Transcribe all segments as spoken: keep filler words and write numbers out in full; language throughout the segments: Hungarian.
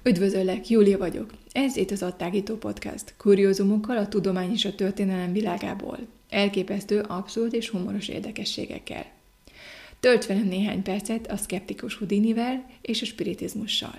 Üdvözöllek, Júlia vagyok. Ez itt az Adtágító Podcast. Kuriózumokkal a tudomány és a történelem világából. Elképesztő, abszurd és humoros érdekességekkel. Tölt velem néhány percet a szkeptikus Houdinivel és a spiritizmussal.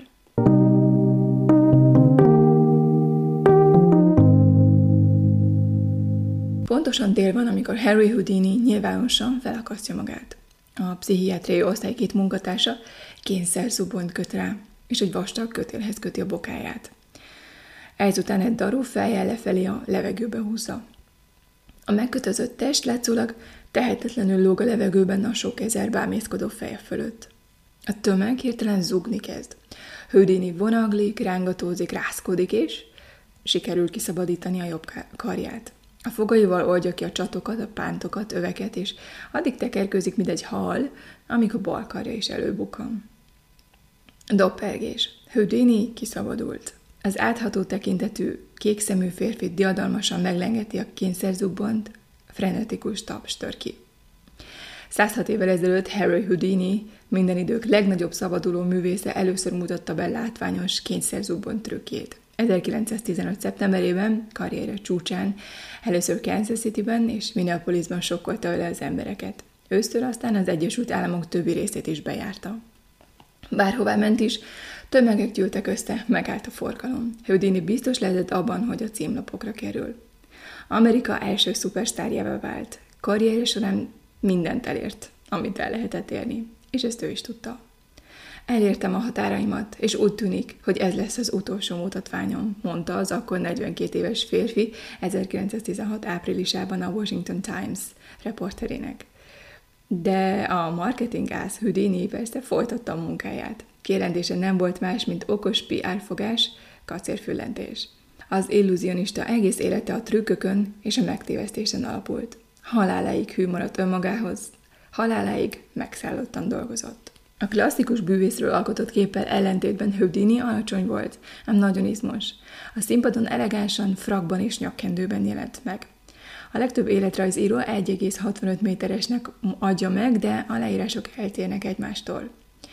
Pontosan dél van, amikor Harry Houdini nyilvánosan felakasztja magát. A pszichiátriai osztály két munkatársa kényszerzubont köt rá, és egy vastag kötélhez köti a bokáját. Ezután egy darú fejjel lefelé a levegőbe húzza. A megkötözött test látszólag tehetetlenül lóg a levegőben a sok ezer bámészkodó feje fölött. A tömeg hirtelen zúgni kezd. Houdini vonaglik, rángatózik, rázkodik, és sikerül kiszabadítani a jobb karját. A fogaival oldja ki a csatokat, a pántokat, öveket, és addig tekerközik, mint egy hal, amíg a bal karja is előbukkan. Doppergés. Houdini kiszabadult. Az átható tekintetű, kékszemű férfi diadalmasan meglengeti a kényszerzubbont, frenetikus taps tör ki. százhat évvel ezelőtt Harry Houdini, minden idők legnagyobb szabaduló művésze először mutatta be látványos kényszerzubbont trükkjét. ezerkilencszáztizenöt. szeptemberében, karrierje csúcsán, először Kansas Cityben és Minneapolisban sokkolta vele az embereket. Ősztől aztán az Egyesült Államok többi részét is bejárta. Bárhová ment is, tömegek gyűltek össze, megállt a forgalom. Houdini biztos lehetett abban, hogy a címlapokra kerül. Amerika első szupersztárjává vált. Karrierje során mindent elért, amit el lehetett érni, és ezt ő is tudta. Elértem a határaimat, és úgy tűnik, hogy ez lesz az utolsó mutatványom, mondta az akkor negyvenkét éves férfi ezerkilencszáztizenhat áprilisában a Washington Times reporterének. De a marketingász Houdini persze folytatta a munkáját. Kijelentése nem volt más, mint okos pé er-fogás, kacérfüllentés. Az illúzionista egész élete a trükkökön és a megtévesztésen alapult. Haláláig hű maradt önmagához, haláláig megszállottan dolgozott. A klasszikus bűvészről alkotott képpel ellentétben Houdini alacsony volt, ám nagyon izmos. A színpadon elegánsan, frakban és nyakkendőben jelent meg. A legtöbb életrajzíró egy egész hatvanöt méteresnek adja meg, de a leírások eltérnek egymástól.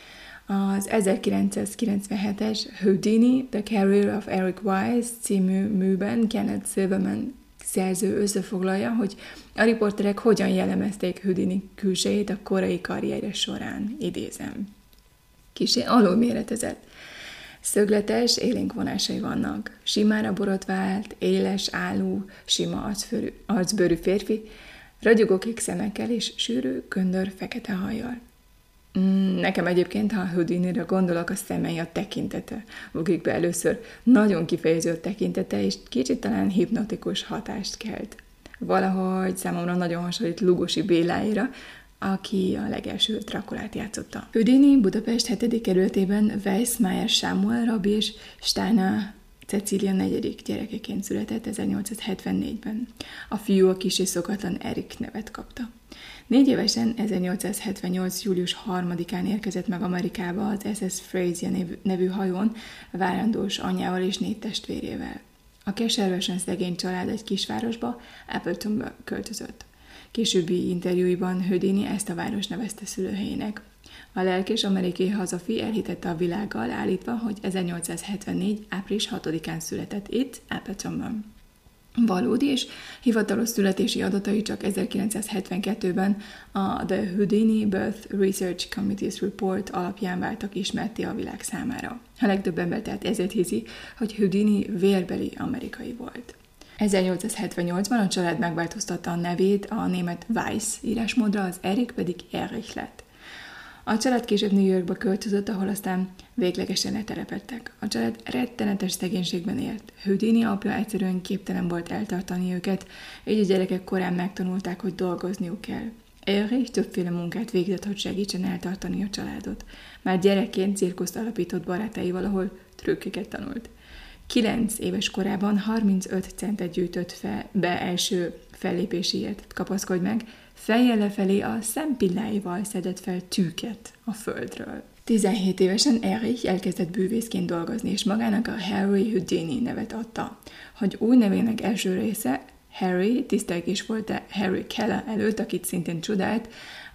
Az ezerkilencszázkilencvenhetes Houdini, The Career of Eric Wise című műben Kenneth Silverman szerző összefoglalja, hogy a riporterek hogyan jellemezték Houdini külsejét a korai karrierje során, idézem. Kissé alulméretezett. Szögletes, élénk vonásai vannak. Simára borotvált, éles, állú, sima arcfőrű, arcbőrű férfi, ragyogó kék szemekkel és sűrű, köndör, fekete hajjal. Nekem egyébként, ha Houdinira gondolok, a szemei, a tekintete ugrik be először. Nagyon kifejező a tekintete, és kicsit talán hipnotikus hatást kelt. Valahogy számomra nagyon hasonlít Lugosi Béláira, aki a legelső Drakulát játszotta. Houdini Budapest hetedik kerületében Weiss-Meyer Sámuel rabbi és Steiner Cecília negyedik gyerekeként született ezernyolcszázhetvennégyben. A fiú a kissé szokatlan Erik nevet kapta. Négy évesen ezernyolcszázhetvennyolc. július harmadikán érkezett meg Amerikába az es es Frazier nevű hajón várandós anyjával és négy testvérével. A keservesen szegény család egy kisvárosba, Appletonba költözött. Későbbi interjúiban Houdini ezt a város nevezte szülőhelyének. A lelkés amerikai hazafi elhitette a világgal állítva, hogy ezernyolcszázhetvennégy. április hatodikán született itt, Appletonban. Valódi és hivatalos születési adatai csak ezerkilencszázhetvenkettőben a The Houdini Birth Research Committee's Report alapján váltak ismerté a világ számára. A legtöbb ember tehát ezért hiszi, hogy Houdini vérbeli amerikai volt. ezernyolcszázhetvennyolcban a család megváltoztatta a nevét a német Weiss írásmódra, az Erik pedig Erich lett. A család később New Yorkba költözött, ahol aztán véglegesen letelepedtek. A család rettenetes szegénységben élt. Houdini apja egyszerűen képtelen volt eltartani őket, így a gyerekek korán megtanulták, hogy dolgozniuk kell. Erich többféle munkát végzett, hogy segítsen eltartani a családot. Már gyerekként cirkuszt alapított barátaival, ahol trükköket tanult. Kilenc éves korában harmincöt centet gyűjtött fel, be első fellépéséért. Kapaszkodj meg, fejjel lefelé a szempilláival szedett fel tűket a földről. tizenhét évesen Erich elkezdett bűvészként dolgozni, és magának a Harry Houdini nevet adta. Hogy új nevének első része Harry tisztelgés volt a Harry Keller előtt, akit szintén csodált,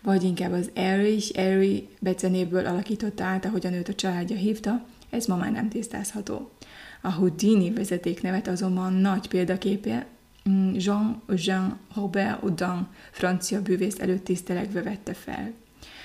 vagy inkább az Erich, Eri becenévből alakította át, ahogyan őt a családja hívta, ez ma már nem tisztázható. A Houdini vezetéknevet azonban nagy példaképe Jean-Eugène Robert Houdin francia bűvész előtt tisztelegve vette fel.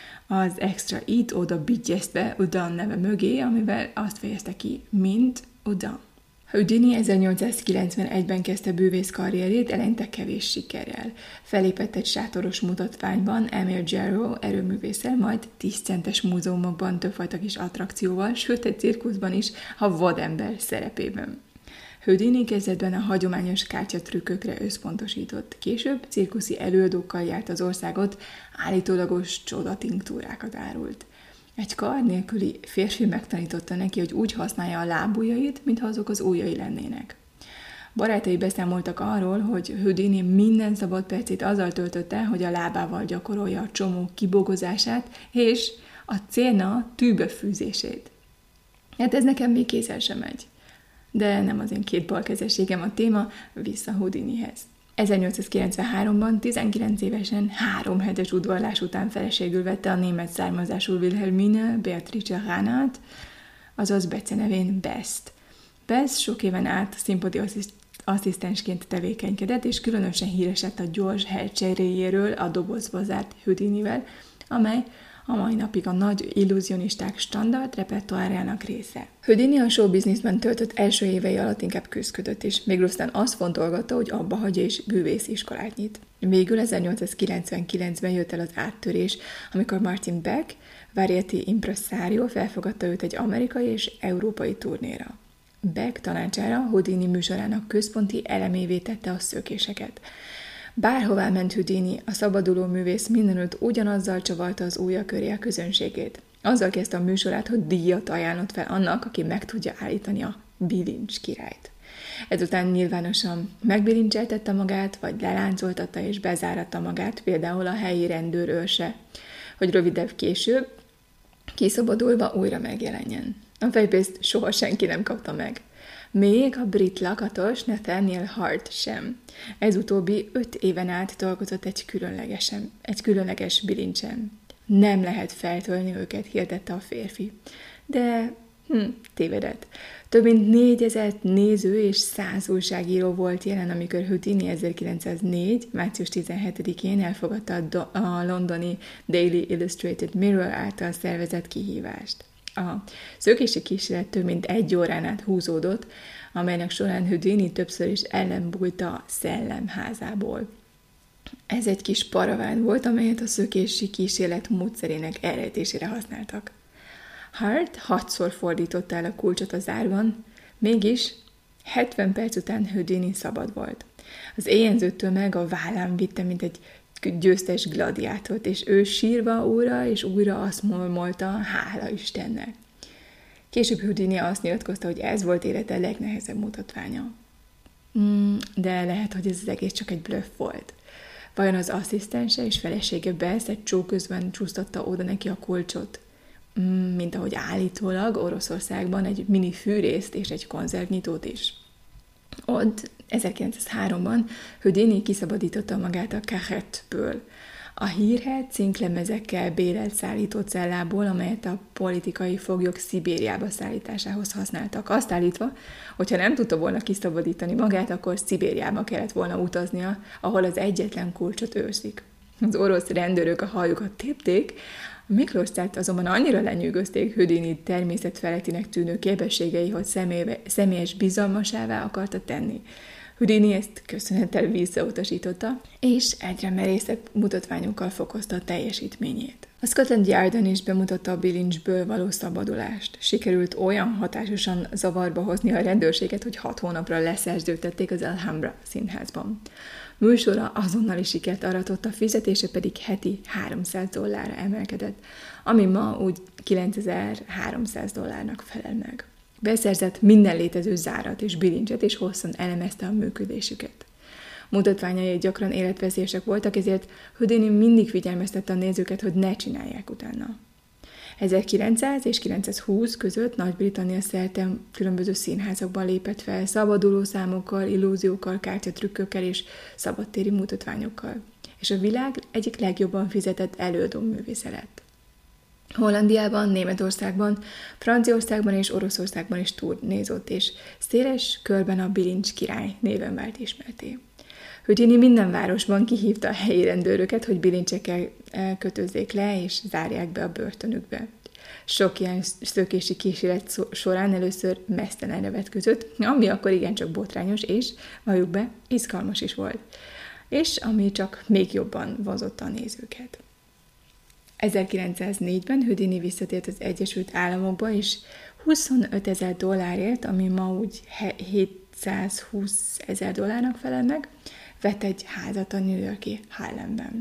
Az extra itt oda bigyeztve Houdin neve mögé, amivel azt fejezte ki, mint Houdin. Houdini ezernyolcszázkilencvenegyben kezdte bűvész karrierét, eleinte kevés sikerrel. Felépett egy sátoros mutatványban Emile Gero erőművésszel, majd tíz centes múzeumokban többfajta kis attrakcióval, sőt egy cirkuszban is a vadember szerepében. Houdini kezdetben a hagyományos kártyatrükkökre összpontosított, később cirkuszi előadókkal járt az országot, állítólagos csodatinktúrákat árult. Egy kar nélküli férfi megtanította neki, hogy úgy használja a lábujjait, mintha azok az ujjai lennének. Barátai beszámoltak arról, hogy Houdini minden szabad percét azzal töltötte, hogy a lábával gyakorolja a csomó kibogozását és a célna tűbefűzését. Hát ez nekem még kézzel sem megy. De nem az én két balkezességem a téma, vissza Houdinihez. ezernyolcszázkilencvenháromban tizenkilenc évesen három hetes udvarlás után feleségül vette a német származású Wilhelmine Beatrice Ránát, azaz becenevén Best. Best sok éven át színpadi asszisztensként tevékenykedett, és különösen híres lett a gyors helycseréjéről a dobozba zárt Houdinivel, amely a mai napig a nagy illúzionisták standard repertoárjának része. Houdini a showbizniszben töltött első évei alatt inkább küzdködött, és végül aztán azt fontolgatta, hogy abba hagyja és bűvész iskolát nyit. Végül ezernyolcszázkilencvenkilencben jött el az áttörés, amikor Martin Beck, Variety impresario felfogadta őt egy amerikai és európai turnéra. Beck tanácsára Houdini műsorának központi elemévé tette a szökéseket. Bárhová ment Houdini, a szabaduló művész mindenütt ugyanazzal csavarta az ujja köré a közönségét. Azzal kezdte a műsorát, hogy díjat ajánlott fel annak, aki meg tudja állítani a bilincs királyt. Ezután nyilvánosan megbilincseltette magát, vagy leláncoltatta és bezáratta magát, például a helyi rendőr őrse, hogy rövidebb később, kiszabadulva újra megjelenjen. A fejpészt soha senki nem kapta meg. Még a brit lakatos Nathaniel Hart sem. Ez utóbbi öt éven át dolgozott egy, különlegesen, egy különleges bilincsen. Nem lehet feltölni őket, hirdette a férfi. De hm, tévedett. Több mint négyezer néző és száz újságíró volt jelen, amikor Houdini ezerkilencszáznégy. március tizenhetedikén elfogadta a, do- a londoni Daily Illustrated Mirror által szervezett kihívást. A szökési kísérlet több mint egy órán át húzódott, amelynek során Houdini többször is ellenbújt a szellemházából. Ez egy kis paraván volt, amelyet a szökési kísérlet módszerének elrejtésére használtak. Hart hatszor fordította el a kulcsot az árban, mégis hetven perc után Houdini szabad volt. Az éjjenző tömeg a vállán vitte, mint egy győztes gladiátort, és ő sírva újra és újra azt mormolta, hála Istennek. Később Houdini azt nyilatkozta, hogy ez volt élete legnehezebb mutatványa. Mm, de lehet, hogy ez az egész csak egy bluff volt. Vajon az asszisztense és felesége Bess egy csó közben csúsztatta oda neki a kulcsot, mm, mint ahogy állítólag Oroszországban egy mini fűrészt és egy konzervnyitót is. Ott ezerkilencszázháromban Houdini kiszabadította magát a Carrette-ből, a hírhedt cinklemezekkel bérelt szállító cellából, amelyet a politikai foglyok Szibériába szállításához használtak. Azt állítva, hogyha nem tudta volna kiszabadítani magát, akkor Szibériába kellett volna utaznia, ahol az egyetlen kulcsot őrzik. Az orosz rendőrök a hajukat tépték, a Miklós cárt azonban annyira lenyűgözték Houdini természetfeletinek tűnő képességei, hogy személy, személyes bizalmasává akarta tenni. Houdini ezt köszönettel visszautasította, és egyre merészebb mutatványokkal fokozta a teljesítményét. A Scotland Yardon is bemutatta a bilincsből való szabadulást. Sikerült olyan hatásosan zavarba hozni a rendőrséget, hogy hat hónapra leszerződtették az Alhambra színházban. Műsora azonnali sikert aratott, a fizetése pedig heti háromszáz dollárra emelkedett, ami ma úgy kilencezer-háromszáz dollárnak felel meg. Beszerzett minden létező zárat és bilincset, és hosszan elemezte a működésüket. Mutatványai gyakran életveszélyesek voltak, ezért Houdini mindig figyelmeztette a nézőket, hogy ne csinálják utána. ezerkilencszáz és kilencszázhúsz között Nagy-Britannia szerte különböző színházakban lépett fel, szabaduló számokkal, illúziókkal, kártyatrükkökkel és szabadtéri mutatványokkal. és a világ egyik legjobban fizetett előadó művésze lett. Hollandiában, Németországban, Franciaországban és Oroszországban is turnézott, és széles körben a Bilincs király néven vált ismerté. Houdini minden városban kihívta a helyi rendőröket, hogy bilincsekkel kötözzék le és zárják be a börtönükbe. Sok ilyen szökési kísérlet során először mesztelenre vetközött, ami akkor igencsak botrányos és, valljuk be, izgalmas is volt, és ami csak még jobban vonzotta a nézőket. ezerkilencszáznégyben Houdini visszatért az Egyesült Államokba, és huszonötezer dollárért, ami ma úgy hétszázhúszezer dollárnak felel meg, vett egy házat a New York-i Harlemben.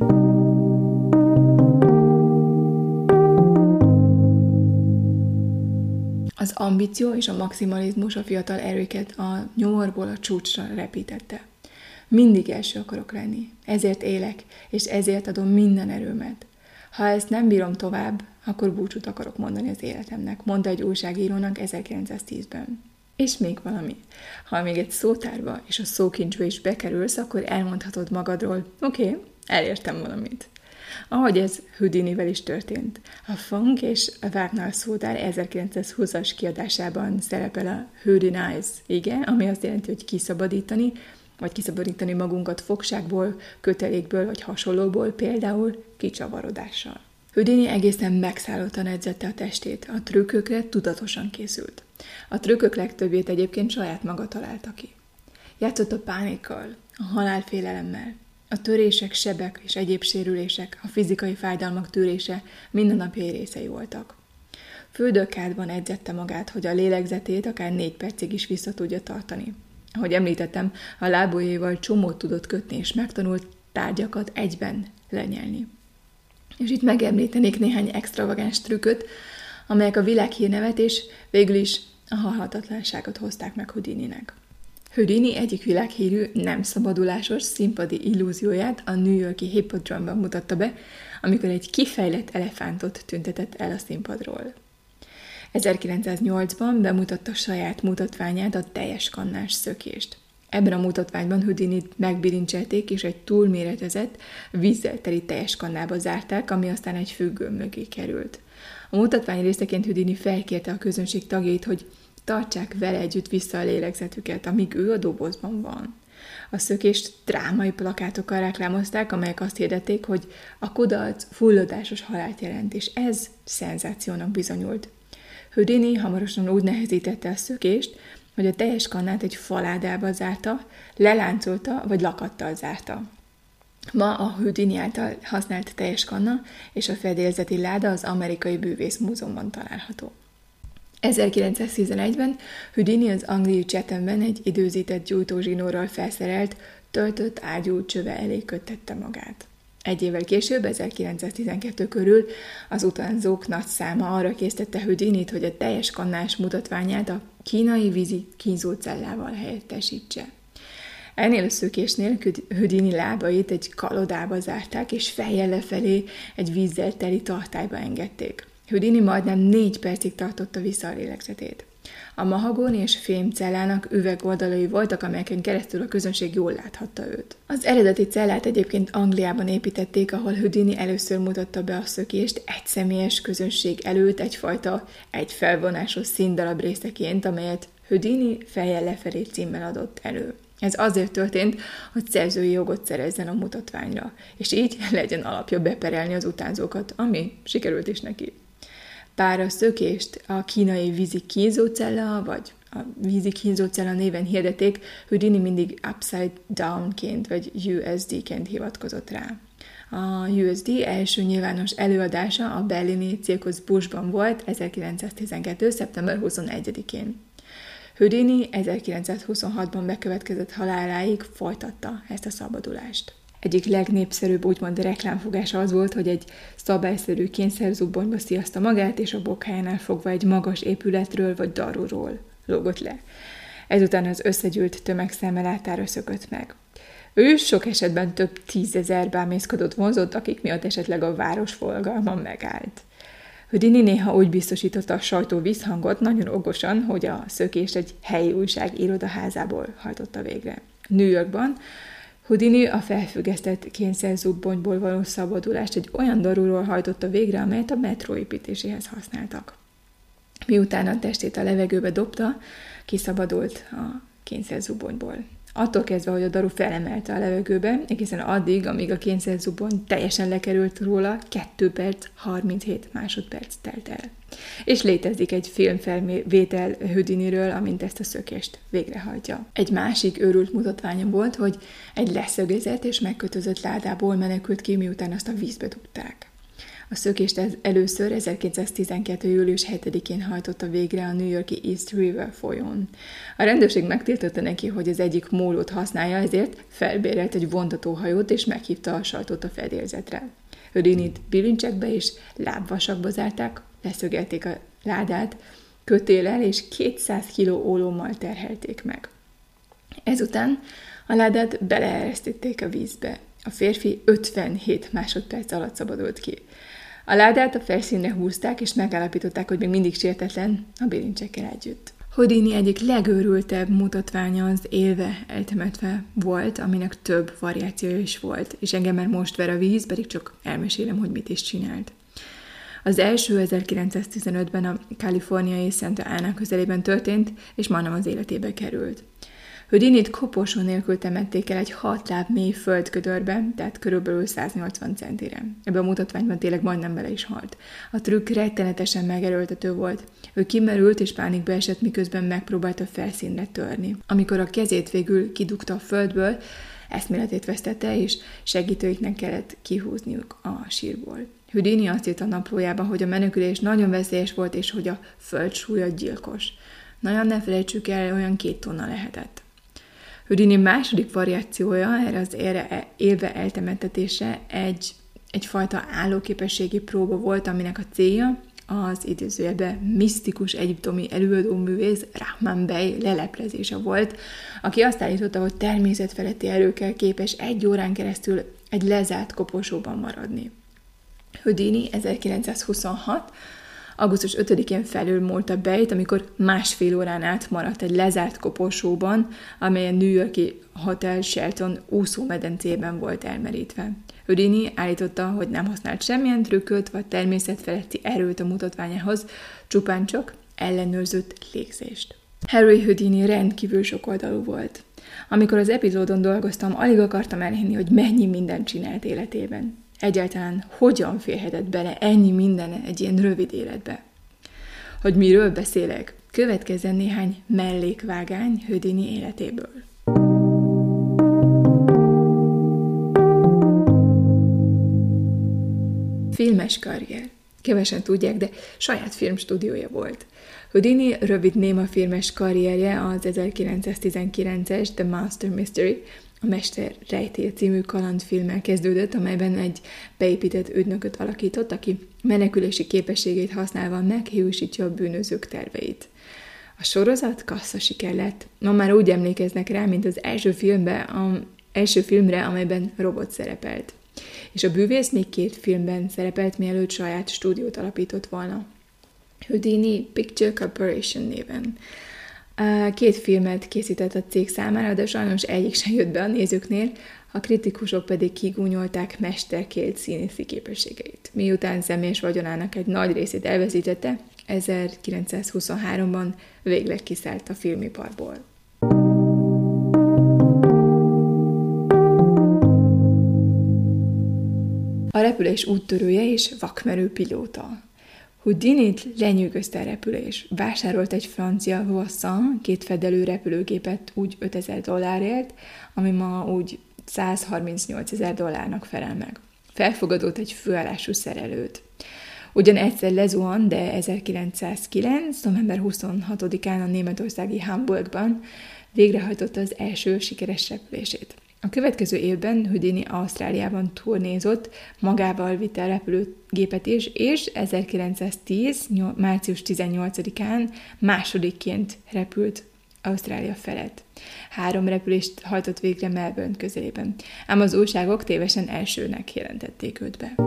Az ambíció és a maximalizmus a fiatal erőket a nyomorból a csúcsra repítette. Mindig első akarok lenni, ezért élek, és ezért adom minden erőmet. Ha ezt nem bírom tovább, akkor búcsút akarok mondani az életemnek, mondta egy újságírónak ezerkilencszáztízben. És még valami. Ha még egy szótárba és a szókincsbe is bekerülsz, akkor elmondhatod magadról, oké, okay, elértem valamit. Ahogy ez Houdinivel is történt. A Funk és a Wagner szótár ezerkilencszázhúszas kiadásában szerepel a Houdinize, igen, ami azt jelenti, hogy kiszabadítani, vagy kiszabadítani magunkat fogságból, kötelékből, vagy hasonlóból, például kicsavarodással. Houdini egészen megszállottan edzette a testét, a trükkökre tudatosan készült. A trükkök legtöbbét egyébként saját maga találta ki. Játszott a pánikkal, a halálfélelemmel, a törések, sebek és egyéb sérülések, a fizikai fájdalmak tűrése mindennapjai részei voltak. Földökkádban edzette magát, hogy a lélegzetét akár négy percig is vissza tudja tartani. Ahogy említettem, a lábujjaival csomót tudott kötni, és megtanult tárgyakat egyben lenyelni. És itt megemlítenék néhány extravagáns trükköt, amelyek a világhírnevet és végül is a halhatatlanságot hozták meg Houdininek. Houdini egyik világhírű, nem szabadulásos színpadi illúzióját a New York-i Hippodrome-ban mutatta be, amikor egy kifejlett elefántot tüntetett el a színpadról. ezerkilencszáznyolcban bemutatta saját mutatványát, a teljes kannás szökést. Ebben a mutatványban Houdinit megbilincselték, és egy túlméretezett, vízzel teli teljes kannába zárták, ami aztán egy függő mögé került. A mutatvány részeként Houdini felkérte a közönség tagjait, hogy tartsák vele együtt vissza a lélegzetüket, amíg ő a dobozban van. A szökést drámai plakátokkal reklámozták, amelyek azt hirdették, hogy a kudarc fulladásos halált jelent, és ez szenzációnak bizonyult. Houdini hamarosan úgy nehezítette a szökést, hogy a teljes kannát egy faládába zárta, leláncolta vagy lakattal zárta. Ma a Houdini által használt teljes kanna és a fedélzeti láda az Amerikai Bűvész Múzeumban található. ezerkilencszáztizenegyben Houdini az angliai Chathamben egy időzített gyújtózsinórral felszerelt, töltött ágyú csöve elé kötette magát. Egy évvel később, ezerkilencszáztizenkettő körül az utánzók nagy száma arra késztette Houdinit, hogy a teljes kannás mutatványát a kínai vízi kínzócellával helyettesítse. Ennél a szökésnél Houdini lábait egy kalodába zárták, és fejjel lefelé egy vízzel teli tartályba engedték. Houdini majdnem négy percig tartotta vissza a lélegzetét. A mahagóni és fém cellának üvegoldalai voltak, amelyeken keresztül a közönség jól láthatta őt. Az eredeti cellát egyébként Angliában építették, ahol Houdini először mutatta be a szökést egyszemélyes közönség előtt egyfajta egyfelvonásos színdarab részeként, amelyet Houdini fejjel lefelé címmel adott elő. Ez azért történt, hogy szerzői jogot szerezzen a mutatványra, és így legyen alapja beperelni az utánzókat, ami sikerült is neki. Bár a szökést a kínai vízi kínzócella, vagy a vízi kínzócella néven hirdették, Houdini mindig upside down-ként, vagy U S D-ként hivatkozott rá. A U S D első nyilvános előadása a berlini Circus Buschban volt ezerkilencszáztizenkettő. szeptember huszonegyedikén. Houdini ezerkilencszázhuszonhatban bekövetkezett haláláig folytatta ezt a szabadulást. Egyik legnépszerűbb úgymond reklámfogása az volt, hogy egy szabályszerű kényszerzubbonyba sziaszta magát, és a bokájánál fogva egy magas épületről vagy darúról lógott le. Ezután az összegyűlt tömeg szemmelátára szökött meg. Ő sok esetben több tízezer bámészkodót vonzott, akik miatt esetleg a város forgalma megállt. Houdini néha úgy biztosította a sajtó visszhangot nagyon okosan, hogy a szökést egy helyi újság irodaházából hajtotta végre. New Yorkban Houdini a felfüggesztett kényszerzubbonyból való szabadulást egy olyan darúról hajtotta végre, amelyet a metró építéséhez használtak. Miután a testét a levegőbe dobta, kiszabadult a kényszerzubbonyból. Attól kezdve, hogy a daru felemelte a levegőbe, egészen addig, amíg a kényszerzubbony teljesen lekerült róla, kettő perc, harminchét másodperc telt el. És létezik egy filmfelvétel Houdiniről, amint ezt a szökést végrehajtja. Egy másik őrült mutatványa volt, hogy egy leszögezett és megkötözött ládából menekült ki, miután azt a vízbe dugták. A szökést először ezerkilencszáztizenkettő. július hetedikén hajtotta végre a New York-i East River folyón. A rendőrség megtiltotta neki, hogy az egyik mólót használja, ezért felbérelt egy vontatóhajót, és meghívta a sajtót a fedélzetre. Houdinit bilincsekbe és lábvasakba zárták, leszögelték a ládát, kötéllel és kétszáz kiló ólommal terhelték meg. Ezután a ládát beleeresztették a vízbe. A férfi ötvenhét másodperc alatt szabadult ki. A ládát a felszínre húzták, és megállapították, hogy még mindig sértetlen a bilincsekkel együtt. Houdini egyik legőrültebb mutatványa az élve eltemetve volt, aminek több variációja is volt, és engem már most ver a víz, pedig csak elmesélem, hogy mit is csinált. Az első ezerkilencszáztizenötben a kaliforniai Santa Ana közelében történt, és majdnem az életébe került. Houdinit koporsó nélkül temették el egy hat láb mély földködörbe, tehát körülbelül száznyolcvan centire. Ebben a mutatványban tényleg majdnem bele is halt. A trükk rettenetesen megerőltető volt. Ő kimerült és pánikba esett, miközben megpróbálta felszínre törni. Amikor a kezét végül kidugta a földből, eszméletét vesztette, és segítőiknek kellett kihúzniuk a sírból. Houdini azt írt a naplójában, hogy a menekülés nagyon veszélyes volt, és hogy a föld súlya gyilkos. Nagyon ne felejtsük el, olyan két tonna lehetett. Houdini második variációja erre az élve eltemettetésre egy, egyfajta állóképességi próba volt, aminek a célja az idézőjelben misztikus egyiptomi előadóművész Rahman Bey leleplezése volt, aki azt állította, hogy természetfeletti erőkkel képes egy órán keresztül egy lezárt koporsóban maradni. Houdini ezerkilencszázhuszonhat. augusztus ötödikén felülmúlta Beyt, amikor másfél órán át maradt egy lezárt koporsóban, amely a New York-i Hotel Shelton úszómedencében volt elmerítve. Houdini állította, hogy nem használt semmilyen trükköt vagy természetfeletti erőt a mutatványához, csupán csak ellenőrzött légzést. Harry Houdini rendkívül sokoldalú volt. Amikor az epizódon dolgoztam, alig akartam elhinni, hogy mennyi mindent csinált életében. Egyáltalán hogyan férhetett bele ennyi minden egy ilyen rövid életbe? Hogy miről beszélek, következzen néhány mellékvágány Houdini életéből. Filmes karrier. Kevesen tudják, de saját filmstúdiója volt. Houdini rövid néma filmes karrierje az ezerkilencszáztizenkilences The Master Mystery, a Mester rejtélye című kalandfilmmel kezdődött, amelyben egy beépített ügynököt alakított, aki menekülési képességét használva meghiúsítja a bűnözők terveit. A sorozat kassza siker lett. Ma már úgy emlékeznek rá, mint az első, filmbe, a, első filmre, amelyben robot szerepelt. És a bűvész még két filmben szerepelt, mielőtt saját stúdiót alapított volna. Houdini Picture Corporation néven. Két filmet készített a cég számára, de sajnos egyik sem jött be a nézőknél, a kritikusok pedig kigúnyolták mesterkélt színészi képességeit. Miután személyes vagyonának egy nagy részét elveszítette, ezerkilencszázhuszonháromban végleg kiszállt a filmiparból. A repülés úttörője és vakmerő pilóta. Houdinit lenyűgözte a repülés. Vásárolt egy francia Voisin kétfedelű repülőgépet úgy ötezer dollárért, ami ma úgy százharmincnyolcezer dollárnak felel meg. Felfogadott egy főállású szerelőt. Ugyan egyszer lezuhan, de ezerkilencszázkilenc. november huszonhatodikán a németországi Hamburgban végrehajtotta az első sikeres repülését. A következő évben Houdini Ausztráliában turnézott, magával vitte a repülőgépet is, és ezerkilencszáztíz. március tizennyolcadikán másodikként repült Ausztrália felett. Három repülést hajtott végre Melbourne közelében, ám az újságok tévesen elsőnek jelentették őt be.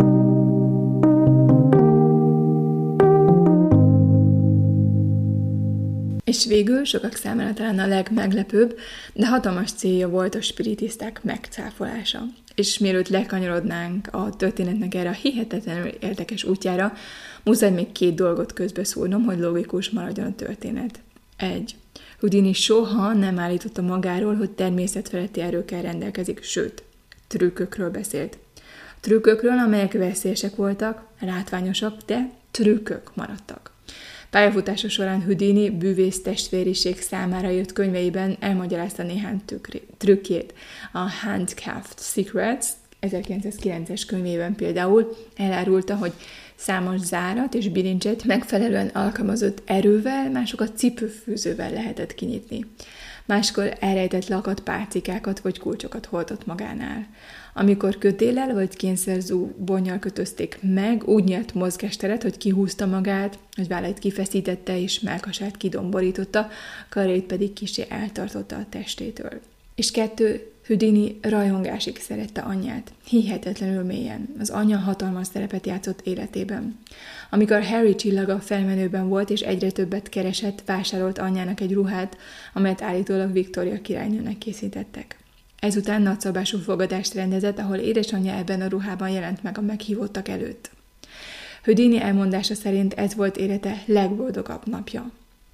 És végül sokak számára talán a legmeglepőbb, de hatalmas célja volt a spiritiszták megcáfolása. És mielőtt lekanyarodnánk a történetnek erre a hihetetlenül érdekes útjára, muszáj még két dolgot közbeszúrnom, hogy logikus maradjon a történet. Egy. Houdini soha nem állította magáról, hogy természetfeletti erőkkel rendelkezik, sőt, trükkökről beszélt. Trükkökről, amelyek veszélyesek voltak, látványosak, de trükkök maradtak. Pályafutása során Houdini bűvész testvériség számára jött könyveiben elmagyarázta néhány trükkjét. A Handcuffed Secrets ezerkilencszázkilences könyvében például elárulta, hogy számos zárat és bilincset megfelelően alkalmazott erővel, másokat cipőfűzővel lehetett kinyitni. Máskor elrejtett lakat, pálcikákat vagy kulcsokat hordott magánál. Amikor kötéllel vagy kényszerzú bonnyal kötözték meg, úgy nyert mozgásteret, hogy kihúzta magát, hogy vállait kifeszítette és mellkasát kidomborította, karjait pedig kissé eltartotta a testétől. És kettő, Houdini rajongásig szerette anyját. Hihetetlenül mélyen. Az anyja hatalmas szerepet játszott életében. Amikor Harry csillaga felmenőben volt és egyre többet keresett, vásárolt anyjának egy ruhát, amelyet állítólag Victoria királynőnek készítettek. Ezután nagyszabású fogadást rendezett, ahol édesanyja ebben a ruhában jelent meg a meghívottak előtt. Houdini elmondása szerint ez volt élete legboldogabb napja.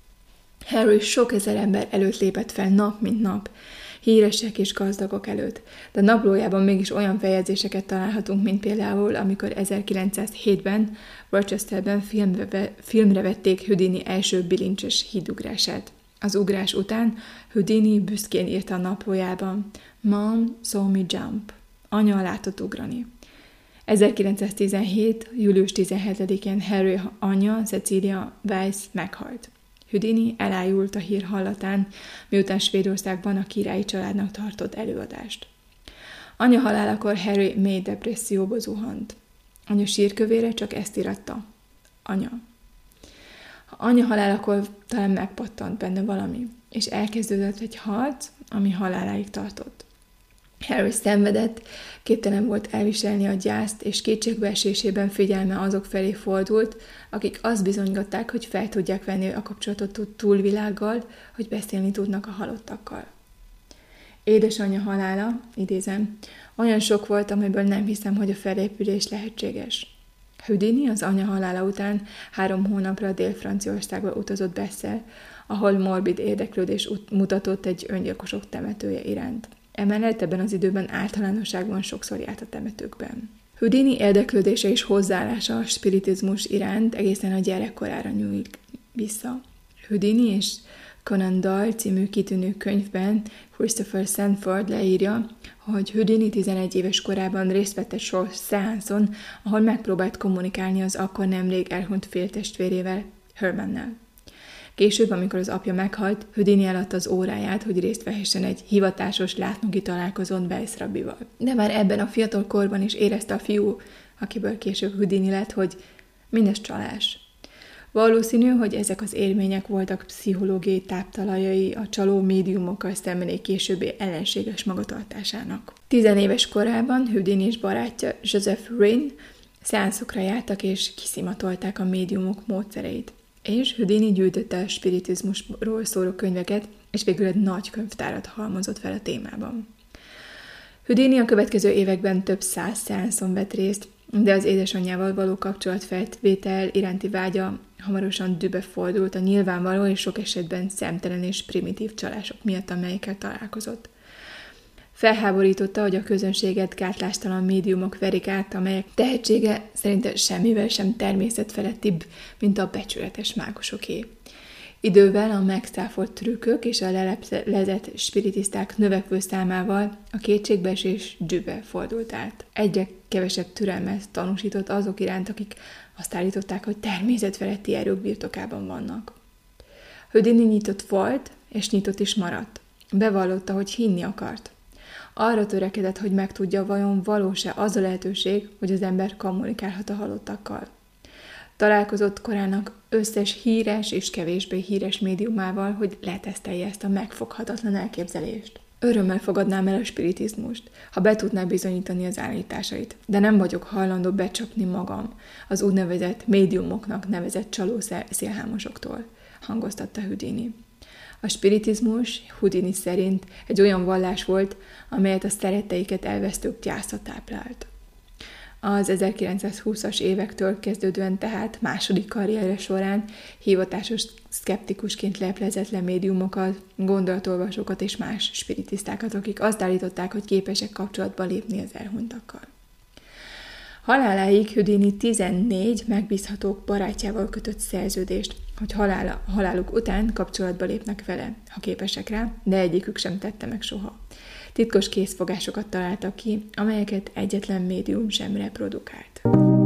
Harry sok ezer ember előtt lépett fel nap, mint nap, híresek és gazdagok előtt, de naplójában mégis olyan feljegyzéseket találhatunk, mint például, amikor ezerkilencszázhétben Rochesterben filmre, filmre vették Houdini első bilincses hídugrását. Az ugrás után Houdini büszkén írta a naplójában: Mom saw me jump. Anya látott ugrani. ezerkilencszáztizenhét. július tizenhetedikén Harry anyja, Cecilia Weiss meghalt. Houdini elájult a hír hallatán, miután Svédországban a királyi családnak tartott előadást. Anya halálakor Harry mély depresszióba zuhant. Anya sírkövére csak ezt íratta: Anya. Anya halálakor talán megpattant benne valami, és elkezdődött egy harc, ami haláláig tartott. Harry szenvedett, képtelen volt elviselni a gyászt, és kétségbeesésében figyelme azok felé fordult, akik azt bizonygatták, hogy fel tudják venni a kapcsolatot a túlvilággal, hogy beszélni tudnak a halottakkal. Édesanyja halála, idézem, olyan sok volt, amiből nem hiszem, hogy a felépülés lehetséges. Houdini az anya halála után három hónapra Dél-Franciaországba utazott Bessel, ahol morbid érdeklődés mutatott egy öngyilkosok temetője iránt. Emellett ebben az időben általánosságban sokszor járt a temetőkben. Houdini érdeklődése és hozzáállása a spiritizmus iránt egészen a gyerekkorára nyúlik vissza. Houdini és Conan Doyle című kitűnő könyvben Christopher Sanford leírja, hogy Houdini tizenegy éves korában részt vett egy sor szeánszon, ahol megpróbált kommunikálni az akkor nemrég elhunyt féltestvérével, Hermannel. Később, amikor az apja meghalt, Houdini eladta az óráját, hogy részt vehessen egy hivatásos látnoki találkozón Weiss rabbival. De már ebben a fiatal korban is érezte a fiú, akiből később Houdini lett, hogy mindez csalás. Valószínű, hogy ezek az élmények voltak pszichológiai táptalajai a csaló médiumokkal szembeni későbbi ellenséges magatartásának. Tizenéves korában Houdini és barátja Joseph Rhine szeánszokra jártak és kiszimatolták a médiumok módszereit. És Houdini gyűjtötte a spiritizmusról szóló könyveket, és végül egy nagy könyvtárat halmozott fel a témában. Houdini a következő években több száz szeánszon vett részt, de az édesanyjával való kapcsolatfelvétel iránti vágya hamarosan dühbe fordult a nyilvánvaló és sok esetben szemtelen és primitív csalások miatt, amelyekkel találkozott. Felháborította, hogy a közönséget gátlástalan médiumok verik át, amelyek tehetsége szerinte semmivel sem természetfelettibb, mint a becsületes mágosoké. Idővel a megszáfolt trükkök és a leleplezett spiritiszták növekvő számával a kétségbeesés dühbe fordult át. Egyre kevesebb türelmet tanúsított azok iránt, akik azt állították, hogy természetfeletti erők birtokában vannak. Houdini nyitott volt, és nyitott is maradt. Bevallotta, hogy hinni akart. Arra törekedett, hogy megtudja, vajon valós-e az a lehetőség, hogy az ember kommunikálhat a halottakkal. Találkozott korának összes híres és kevésbé híres médiumával, hogy letesztelje ezt a megfoghatatlan elképzelést. Örömmel fogadnám el a spiritizmust, ha be tudná bizonyítani az állításait, de nem vagyok hajlandó becsapni magam az úgynevezett médiumoknak nevezett csaló szélhámosoktól, hangoztatta Houdini. A spiritizmus Houdini szerint egy olyan vallás volt, amelyet a szeretteiket elvesztők gyásza táplált. Az ezerkilencszázhúszas évektől kezdődően tehát második karrierje során hivatásos szkeptikusként leplezett le médiumokat, gondolatolvasókat és más spiritisztákat, akik azt állították, hogy képesek kapcsolatba lépni az elhunytakkal. Haláláig Houdini tizennégy megbízható barátjával kötött szerződést, hogy halála, haláluk után kapcsolatba lépnek vele, ha képesek rá, de egyikük sem tette meg soha. Titkos készfogásokat találtak ki, amelyeket egyetlen médium sem reprodukált.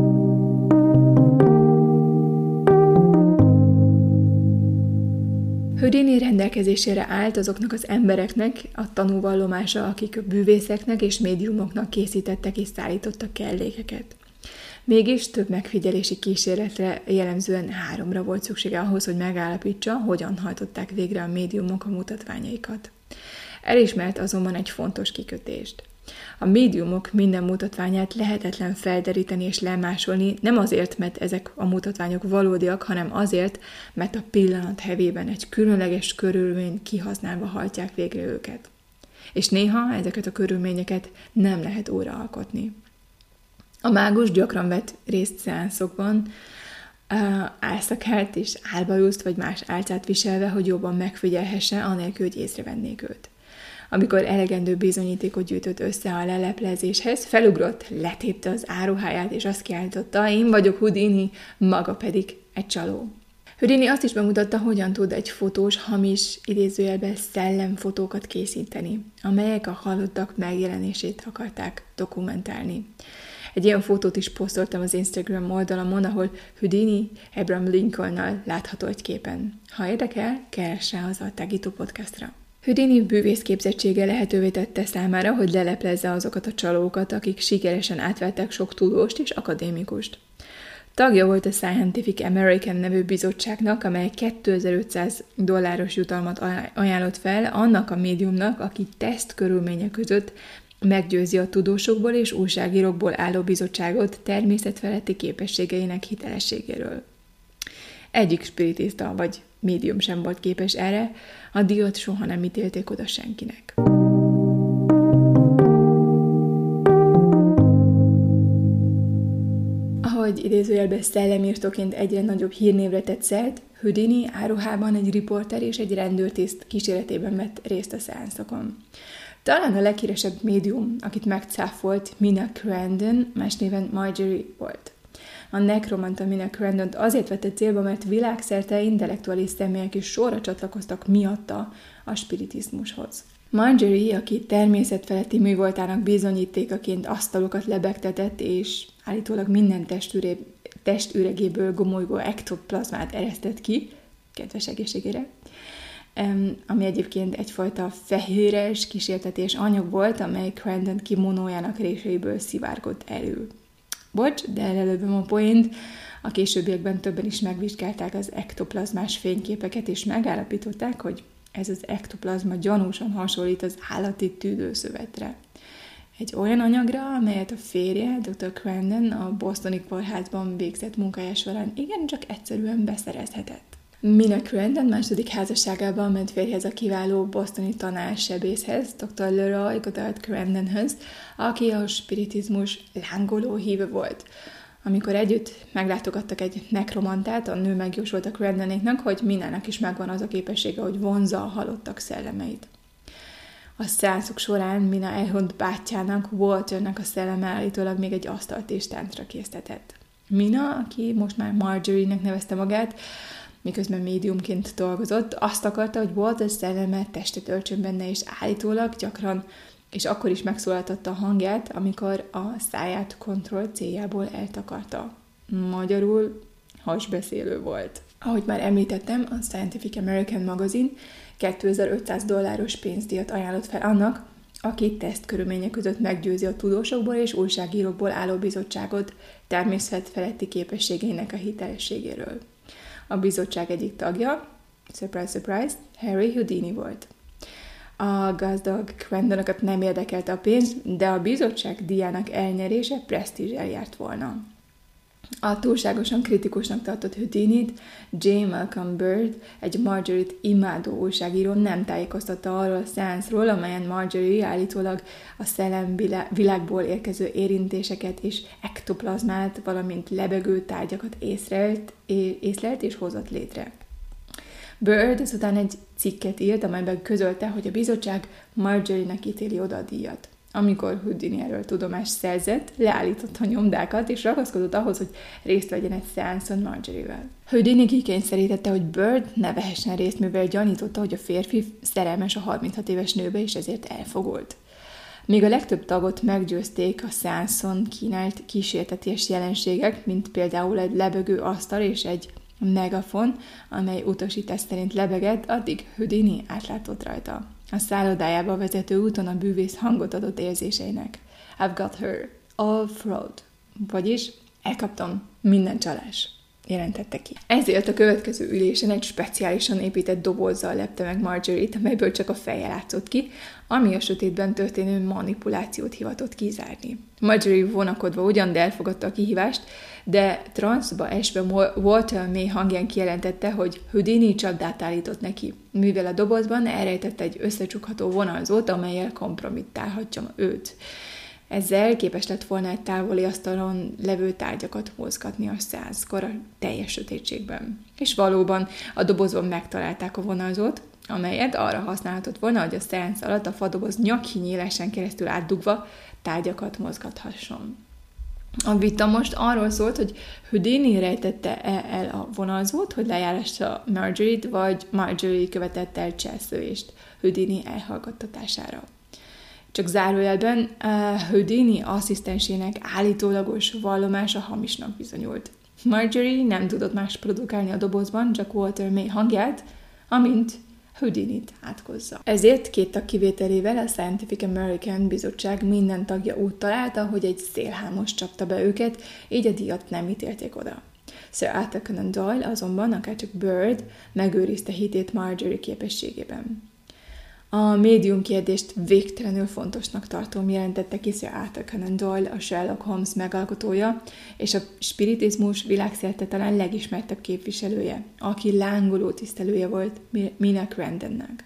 Houdini rendelkezésére állt azoknak az embereknek a tanúvallomása, akik bűvészeknek és médiumoknak készítettek és szállítottak kellékeket. Mégis több megfigyelési kísérletre, jellemzően háromra volt szüksége ahhoz, hogy megállapítsa, hogyan hajtották végre a médiumok a mutatványaikat. Elismert azonban egy fontos kikötést. A médiumok minden mutatványát lehetetlen felderíteni és lemásolni, nem azért, mert ezek a mutatványok valódiak, hanem azért, mert a pillanat hevében egy különleges körülmény kihasználva hajtják végre őket. És néha ezeket a körülményeket nem lehet újra alkotni. A mágus gyakran vett részt szeánszokban, álszakát és álbajuszt vagy más álcát viselve, hogy jobban megfigyelhesse, anélkül, hogy észrevennék őt. Amikor elegendő bizonyítékot gyűjtött össze a leleplezéshez, felugrott, letépte az áruháját, és azt kiáltotta, én vagyok Houdini, maga pedig egy csaló. Houdini azt is bemutatta, hogyan tud egy fotós hamis, idézőjelben szellemfotókat készíteni, amelyek a halottak megjelenését akarták dokumentálni. Egy ilyen fotót is posztoltam az Instagram oldalamon, ahol Houdini Abraham Lincolnnal látható egy képen. Ha érdekel, keress rá az a Tágító podcastra. Houdini bűvészképzettsége lehetővé tette számára, hogy leleplezze azokat a csalókat, akik sikeresen átvettek sok tudóst és akadémikust. Tagja volt a Scientific American nevű bizottságnak, amely kétezer-ötszáz dolláros jutalmat ajánlott fel annak a médiumnak, aki teszt körülmények között meggyőzi a tudósokból és újságírókból álló bizottságot természetfeletti képességeinek hitelességéről. Egyik spiritista vagy médium sem volt képes erre, a díjat soha nem ítélték oda senkinek. Ahogy idézőjelben szellemírtóként egyre nagyobb hírnévre tett szert, Houdini áruhában egy riporter és egy rendőrtiszt kíséretében vett részt a szeánszokon. Talán a leghíresebb médium, akit megcáfolt, Mina Crandon, más néven Marjorie volt. A nekromanta Mina Crandont azért vette célba, mert világszerte intellektuális személyek is sorra csatlakoztak miatta a spiritizmushoz. Marjorie, aki természetfeletti művoltának bizonyítékaként asztalokat lebegtetett, és állítólag minden testüre, testüregéből gomolygó ektoplazmát eresztett ki, kedves egészségére, ami egyébként egyfajta fehéres kísértetés anyag volt, amely Crandon kimonójának réseiből szivárgott elő. Bocs, de előbb a poént, a későbbiekben többen is megvizsgálták az ektoplazmás fényképeket, és megállapították, hogy ez az ektoplazma gyanúsan hasonlít az állati tüdőszövetre. Egy olyan anyagra, amelyet a férje, doktor Crandon a bostoni kórházban végzett munkája során igencsak egyszerűen beszerezhetett. Mina Crandon második házasságában ment férjhez a kiváló bostoni tanársebészhez, doktor Leroy Goddard Crandonhöz, aki a spiritizmus lángoló híve volt. Amikor együtt meglátogattak egy nekromantát, a nő megjósolta Crandonéknak, hogy Minának is megvan az a képessége, hogy vonzza a halottak szellemeit. A szeánszok során Mina elhunyt bátyjának, Walternek a szelleme állítólag még egy asztalt és táncra késztetett. Mina, aki most már Marjorie-nek nevezte magát, miközben médiumként dolgozott, azt akarta, hogy Walter szelleme testet öltsön benne, és állítólag gyakran, és akkor is megszólaltatta a hangját, amikor a száját kontroll céljából eltakarta. Magyarul hasbeszélő volt. Ahogy már említettem, a Scientific American magazin kétezer-ötszáz dolláros pénzdíjat ajánlott fel annak, aki tesztkörülmények között meggyőzi a tudósokból és újságírókból álló bizottságot természetfeletti képességeinek a hitelességéről. A bizottság egyik tagja, surprise, surprise, Harry Houdini volt. A gazdag Crandonokat nem érdekelte a pénz, de a bizottság díjának elnyerése presztízsel járt volna. A túlságosan kritikusnak tartott Houdinit J. Malcolm Bird, egy Marjorie-t imádó újságíró nem tájékoztatta arról a szeánszról, amelyen Marjorie állítólag a szellemvilágból érkező érintéseket és ektoplazmát, valamint lebegő tárgyakat észlelt, észlelt és hozott létre. Bird ezután egy cikket írt, amelyben közölte, hogy a bizottság Marjorie-nek ítéli oda a díjat. Amikor Houdini erről tudomást szerzett, leállította a nyomdákat, és ragaszkodott ahhoz, hogy részt vegyen egy szeánszon Marjorie-vel. Houdini kikényszerítette, hogy Bird ne vehessen részt, mivel gyanította, hogy a férfi szerelmes a harminchat éves nőbe, és ezért elfogult. Míg a legtöbb tagot meggyőzték a szeánszon kínált kísérteties jelenségek, mint például egy lebegő asztal és egy megafon, amely utasítás szerint lebegett, addig Houdini átlátott rajta. A szállodájába vezető úton a bűvész hangot adott érzéseinek. I've got her. All fraud. Vagyis elkaptam, minden csalás, jelentette ki. Ezért a következő ülésen egy speciálisan épített dobozzal lepte meg Marjorie-t, amelyből csak a feje látszott ki, ami a sötétben történő manipulációt hivatott kizárni. Marjorie vonakodva ugyan, de elfogadta a kihívást, de transzba esve Walter mély hangján kijelentette, hogy Houdini csapdát állított neki, mivel a dobozban elrejtett egy összecsukható vonalzót, amellyel kompromittálhatja őt. Ezzel képes lett volna egy távoli asztalon levő tárgyakat mozgatni a százkor a teljes sötétségben. És valóban a dobozban megtalálták a vonalzót, amelyet arra használhatott volna, hogy a szeánsz alatt a fadoboz nyakhi nyílásán keresztül átdugva tárgyakat mozgathasson. A vita most arról szólt, hogy Houdini rejtette el a vonalzót, hogy lejárassa Marjorie-t, vagy Marjorie követette el cselszövést Houdini elhallgattatására. Csak zárójelben uh, Houdini asszisztensének állítólagos vallomása hamisnak bizonyult. Marjorie nem tudott más produkálni a dobozban, csak Walter mély hangját, amint Houdinit átkozza. Ezért két tag kivételével a Scientific American bizottság minden tagja úgy találta, hogy egy szélhámos csapta be őket, így a díjat nem ítélték oda. Sir Arthur Conan Doyle azonban, akárcsak Bird, megőrizte hitét Marjorie képességében. A médium kérdést végtelenül fontosnak tartom, jelentette ki Sir Arthur Conan Doyle, a Sherlock Holmes megalkotója, és a spiritizmus világszerte talán legismertebb képviselője, aki lángoló tisztelője volt Mina Crandonnak.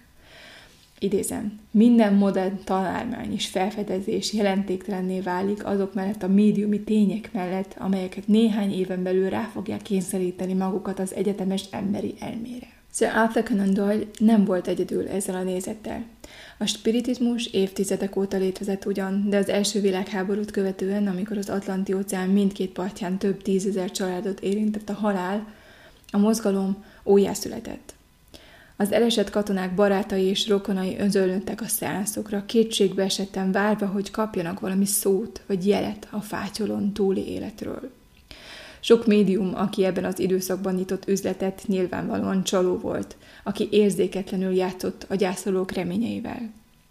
Idézem, minden modern találmány és felfedezés jelentéktelenné válik azok mellett a médiumi tények mellett, amelyeket néhány éven belül rá fogják kényszeríteni magukat az egyetemes emberi elmére. Sir Arthur Conan Doyle nem volt egyedül ezzel a nézettel. A spiritizmus évtizedek óta létezett ugyan, de az első világháborút követően, amikor az Atlanti-óceán mindkét partján több tízezer családot érintett a halál, a mozgalom újjászületett. Az elesett katonák barátai és rokonai özönlöttek a szeánszokra, kétségbe esetten várva, hogy kapjanak valami szót vagy jelet a fátyolon túli életről. Sok médium, aki ebben az időszakban nyitott üzletet, nyilvánvalóan csaló volt, aki érzéketlenül játszott a gyászolók reményeivel.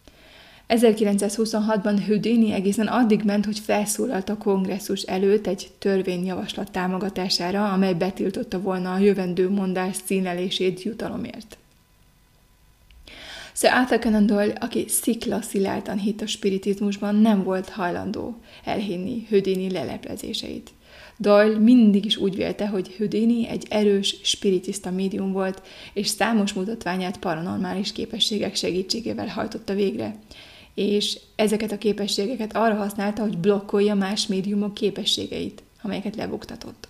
ezerkilencszázhuszonhatban Houdini egészen addig ment, hogy felszólalt a kongresszus előtt egy törvényjavaslat támogatására, amely betiltotta volna a jövendő mondás színlelését jutalomért. Sir Arthur Conan Doyle, aki sziklaszilárdan hitt a spiritizmusban, nem volt hajlandó elhinni Houdini leleplezéseit. Doyle mindig is úgy vélte, hogy Houdini egy erős, spiritista médium volt, és számos mutatványát paranormális képességek segítségével hajtotta végre, és ezeket a képességeket arra használta, hogy blokkolja más médiumok képességeit, amelyeket lebuktatott.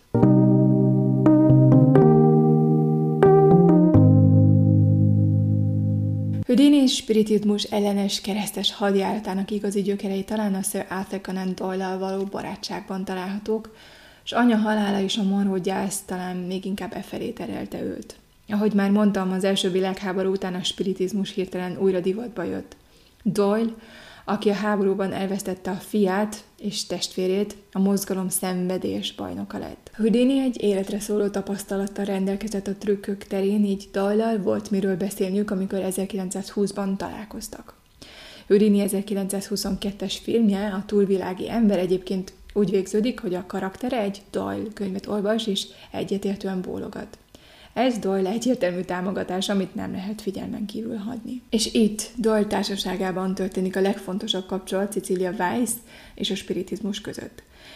Houdini spiritizmus ellenes keresztes hadjáratának igazi gyökerei talán a Sir Arthur Conan Doyle-al való barátságban találhatók, és anya halála és a marhó gyász talán még inkább e felé terelte őt. Ahogy már mondtam, az első világháború után a spiritizmus hirtelen újra divatba jött. Doyle, aki a háborúban elvesztette a fiát és testvérét, a mozgalom szenvedélyes bajnoka lett. Houdini egy életre szóló tapasztalattal rendelkezett a trükkök terén, így Doyle-al volt miről beszélniük, amikor ezerkilencszázhúszban találkoztak. Houdini ezerkilencszázhuszonkettes filmje, a túlvilági ember egyébként úgy végződik, hogy a karaktere egy Doyle könyvet olvas és egyetértően bólogat. Ez Doyle egyértelmű támogatás, amit nem lehet figyelmen kívül hagyni. És itt Doyle társaságában történik a legfontosabb kapcsolat Cecilia Weiss és a spiritizmus között.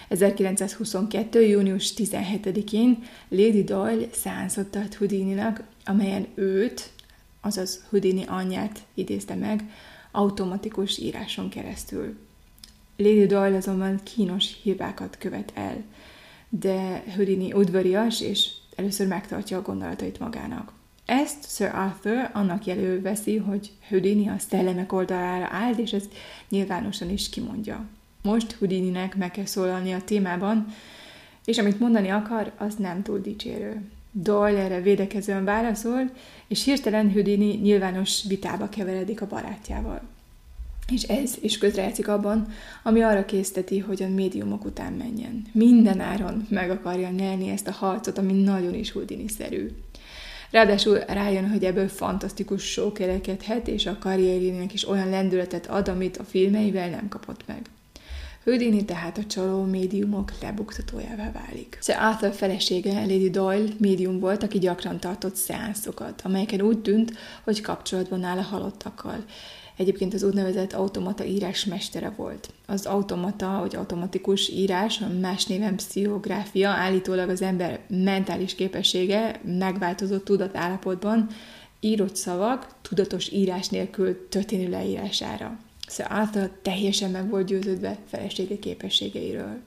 ezerkilencszázhuszonkettő. június tizenhetedikén Lady Doyle szeánszot tart Houdininak, amelyen őt, azaz Houdini anyját idézte meg automatikus íráson keresztül. Lady Doyle azonban kínos hibákat követ el, de Houdini udvarias, és először megtartja a gondolatait magának. Ezt Sir Arthur annak jelöl veszi, hogy Houdini a szellemek oldalára állt, és ezt nyilvánosan is kimondja. Most Houdininek meg kell szólalni a témában, és amit mondani akar, az nem túl dicsérő. Doyle erre védekezően válaszol, és hirtelen Houdini nyilvános vitába keveredik a barátjával. És ez is közrejátszik abban, ami arra készteti, hogy a médiumok után menjen. Minden áron meg akarja nyerni ezt a harcot, ami nagyon is Houdini-szerű. Ráadásul rájön, hogy ebből fantasztikus show kerekedhet, és a karrierjének is olyan lendületet ad, amit a filmeivel nem kapott meg. Houdini tehát a csaló médiumok lebuktatójává válik. Sir Arthur felesége, Lady Doyle médium volt, aki gyakran tartott szeánszokat, amelyeken úgy tűnt, hogy kapcsolatban áll a halottakkal. Egyébként az úgynevezett automata írás mestere volt. Az automata, vagy automatikus írás, más néven pszichográfia, állítólag az ember mentális képessége megváltozott tudatállapotban írott szavak tudatos írás nélkül történő leírására. Sir Arthur teljesen meg volt győződve felesége képességeiről.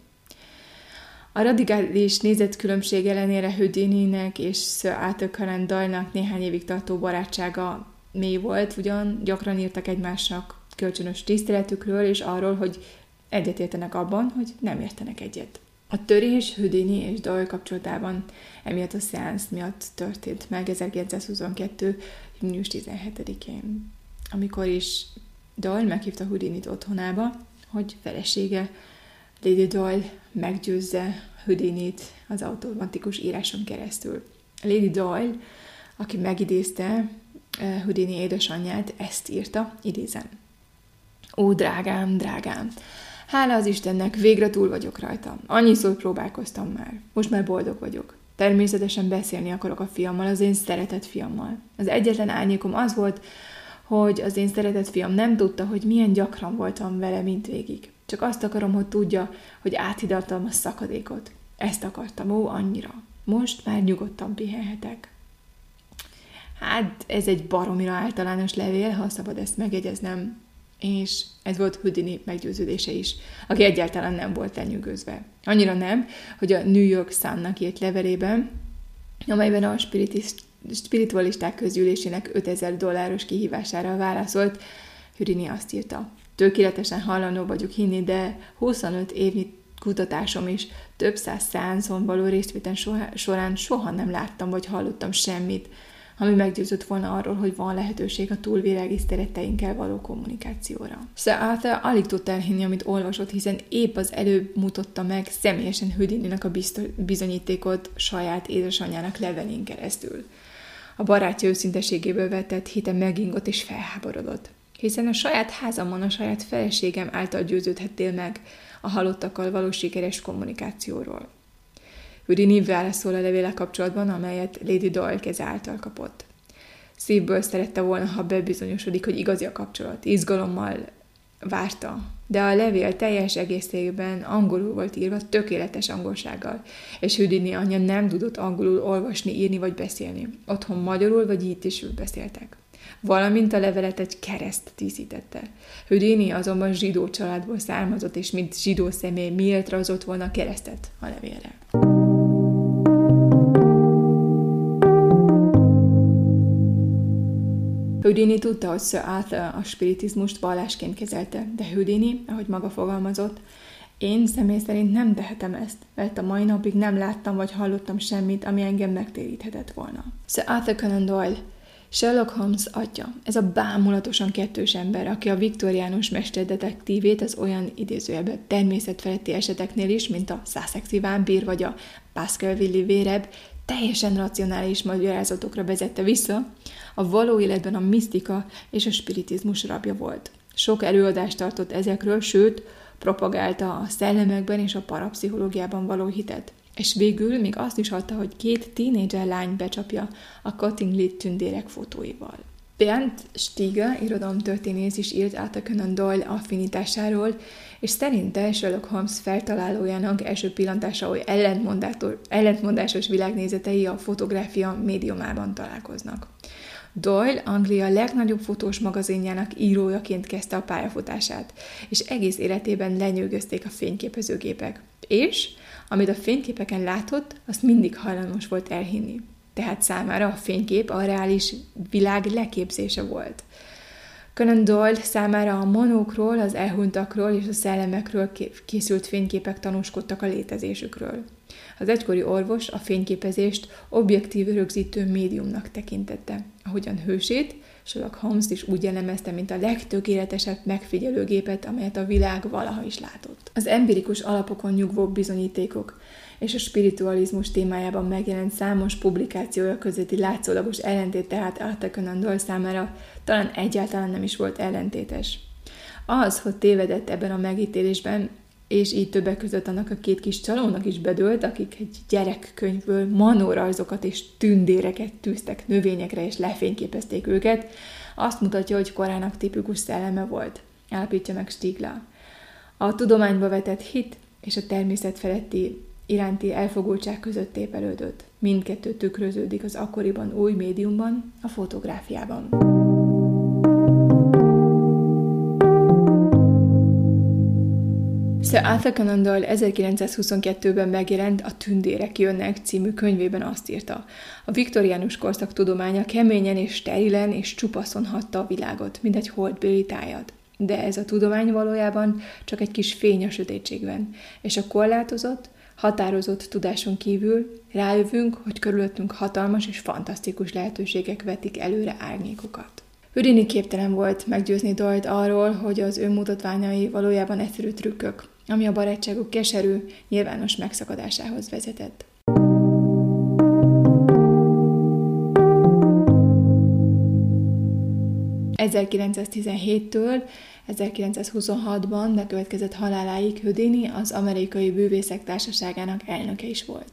A radikális nézetkülönbség ellenére Houdininek és Sir Arthur Conan Doyle-nak néhány évig tartó barátsága mély volt, ugyan gyakran írtak egymásnak kölcsönös tiszteletükről, és arról, hogy egyetértenek abban, hogy nem értenek egyet. A törés Houdini és Doyle kapcsolatában emiatt a szeánsz miatt történt meg ezerkilencszázhuszonkettő. június tizenhetedikén, amikor is Doyle meghívta Houdinit otthonába, hogy felesége Lady Doyle meggyőzze Houdinit az automatikus íráson keresztül. Lady Doyle, aki megidézte Houdini édesanyját, ezt írta, idézem. Ó, drágám, drágám, hála az Istennek, végre túl vagyok rajta. Annyiszor próbálkoztam már. Most már boldog vagyok. Természetesen beszélni akarok a fiammal, az én szeretett fiammal. Az egyetlen árnyékom az volt, hogy az én szeretett fiam nem tudta, hogy milyen gyakran voltam vele mindvégig. Csak azt akarom, hogy tudja, hogy áthidaltam a szakadékot. Ezt akartam, ó, annyira. Most már nyugodtan pihenhetek. Hát, ez egy baromira általános levél, ha szabad ezt megjegyeznem, és ez volt Houdini meggyőződése is, aki egyáltalán nem volt lenyűgözve. Annyira nem, hogy a New York Sun-nak írt levelében, amelyben a spiritualisták közgyűlésének ötezer dolláros kihívására válaszolt, Houdini azt írta: tökéletesen hajlandó vagyok hinni, de huszonöt évnyi kutatásom és több száz szeánszon való részvétel során soha nem láttam vagy hallottam semmit, ami meggyőzött volna arról, hogy van lehetőség a túlvilági szeretteinkkel való kommunikációra. Sir Arthur alig tudta elhinni, amit olvasott, hiszen épp az előbb mutatta meg személyesen Houdininak a bizonyítékot saját édesanyjának levelén keresztül. A barátja őszinteségéből vetett hite megingott és felháborodott, hiszen a saját házamon, a saját feleségem által győződhettél meg a halottakkal való sikeres kommunikációról. Houdini válaszol a levéllel kapcsolatban, amelyet Lady Doyle keze által kapott. Szívből szerette volna, ha bebizonyosodik, hogy igazi a kapcsolat. Izgalommal várta, de a levél teljes egészében angolul volt írva, tökéletes angolsággal, és Houdini anyja nem tudott angolul olvasni, írni vagy beszélni. Otthon magyarul vagy jiddisül beszéltek. Valamint a levelet egy kereszt díszítette. Houdini azonban zsidó családból származott, és mint zsidó személy miért rajzolt volna a keresztet a levélre. Houdini tudta, hogy Sir Arthur a spiritizmust vallásként kezelte, de Houdini, ahogy maga fogalmazott, én személy szerint nem tehetem ezt, mert a mai napig nem láttam vagy hallottam semmit, ami engem megtéríthetett volna. Sir Arthur Conan Doyle, Sherlock Holmes atya, ez a bámulatosan kettős ember, aki a viktoriánus mesterdetektívét az olyan idézőjelben természetfeletti eseteknél is, mint a Sussexi vámpír vagy a Baskerville-i véreb, teljesen racionális magyarázatokra vezette vissza, a való életben a misztika és a spiritizmus rabja volt. Sok előadást tartott ezekről, sőt, propagálta a szellemekben és a parapszichológiában való hitet. És végül még azt is adta, hogy két tínédzser lány becsapja a Cottingley tündérek fotóival. Bernd Stiege, irodalomtörténész is írt Arthur Conan Doyle affinitásáról, és szerinte Sherlock Holmes feltalálójának első pillantásra oly ellentmondásos világnézetei a fotográfia médiumában találkoznak. Doyle Anglia legnagyobb fotós magazinjának írójaként kezdte a pályafutását, és egész életében lenyűgözték a fényképezőgépek. És, amit a fényképeken látott, azt mindig hajlamos volt elhinni. Tehát számára a fénykép a reális világ leképzése volt. Conan Doyle számára a monókról, az elhunytakról és a szellemekről készült fényképek tanúskodtak a létezésükről. Az egykori orvos a fényképezést objektív rögzítő médiumnak tekintette, ahogyan hősét, Sherlock Holmes is úgy jellemezte, mint a legtökéletesebb megfigyelőgépet, amelyet a világ valaha is látott. Az empirikus alapokon nyugvó bizonyítékok és a spiritualizmus témájában megjelent számos publikációja közötti látszólagos ellentét tehát Arthur Conan Doyle számára talán egyáltalán nem is volt ellentétes. Az, hogy tévedett ebben a megítélésben, és így többek között annak a két kis csalónak is bedőlt, akik egy gyerekkönyvből manórajzokat és tündéreket tűztek növényekre és lefényképezték őket, azt mutatja, hogy korának tipikus szelleme volt, állapítja meg Stiegler. A tudományba vetett hit és a természet feletti iránti elfogultság között tépelődött. Mindkettő tükröződik az akkoriban új médiumban, a fotográfiában. Sir Arthur Conan Doyle ezerkilencszázhuszonkettőben megjelent A tündérek jönnek című könyvében azt írta: a viktoriánus korszak tudománya keményen és sterilen és csupaszon hatta a világot, mint egy holdbéli tájat. De ez a tudomány valójában csak egy kis fény a sötétségben, és a korlátozott, határozott tudáson kívül rájövünk, hogy körülöttünk hatalmas és fantasztikus lehetőségek vetik előre árnyékokat. Houdini képtelen volt meggyőzni Doyle-t arról, hogy az ő mutatványai valójában egyszerű trükkök, ami a barátságuk keserű, nyilvános megszakadásához vezetett. ezerkilencszáztizenhéttől ezerkilencszázhuszonhatban bekövetkezett haláláig Houdini az Amerikai Bűvészek Társaságának elnöke is volt.